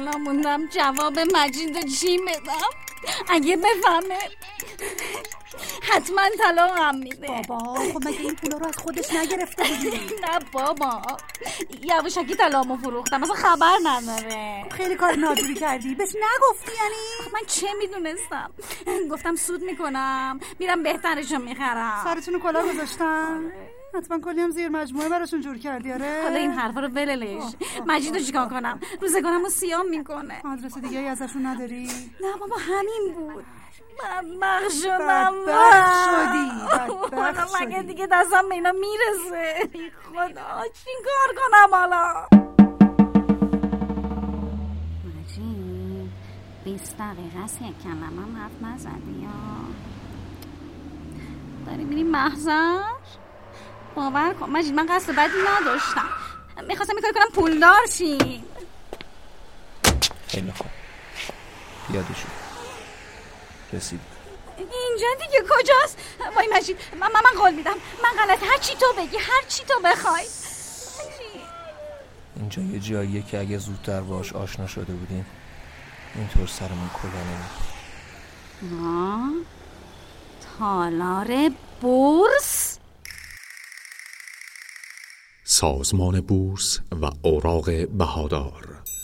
حالا موندم جواب مجید رو چی بدم. اگه بفهمه حتما طلاقم میده. بابا خب مگه این پولا رو از خودش نگرفته بودی؟ نه بابا، یواشکی طلاقمو فروختم، اصلا خبر نداره. خیلی کار نادری کردی، بهش نگفتی یعنی؟ من چه میدونستم؟ گفتم سود میکنم، میرم بهترشو میخرم. سرتونو کلا گذاشتم. حتما کلی هم زیر مجموعه براشون جور کردی. آره حالا این حرفا رو ولش. مجید رو چیکار کنم؟ روزگارمو سیاه میکنه. آدرس دیگه ای ازشون نداری؟ نه بابا همین بود. بدبخت شدم. بدبخت شدی. مگه دیگه دستم به اینا میرسه؟ خدا چی کار کنم حالا؟ مجید 20 دقیقه است یک کلمه هم حرف نزدی یا داری میری محضر؟ باور کن مجید من قصد بدی نداشتم، میخواستم این کار کنم پولدار شی. خیلی خوب پیاده شد، رسید اینجا دیگه کجاست؟ وای مجید من قول میدم، من غلط، هر چی تو بگی، هر چی تو بخوای. اینجا یه جاییه که اگه زودتر باش آشنا شده بودیم اینطور سرمون کلا نمی‌رفت. تالار بورس؟ سازمان بورس و اوراق بهادار